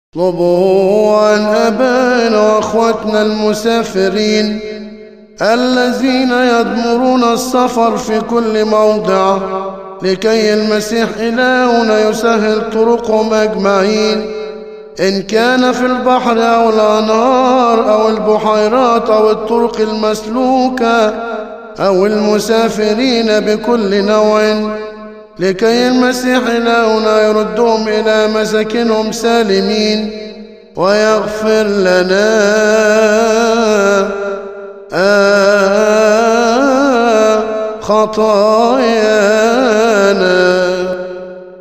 اطلبوا عن أبائنا وأخوتنا المسافرين الذين يضمرون السفر في كل موضع، لكي المسيح إلهنا يسهل طرقهم أجمعين، إن كان في البحر أو الأنهار أو البحيرات أو الطرق المسلوكة أو المسافرين بكل نوع، لكي المسيح إلهنا يردهم إلى مساكنهم سالمين ويغفر لنا خطايانا.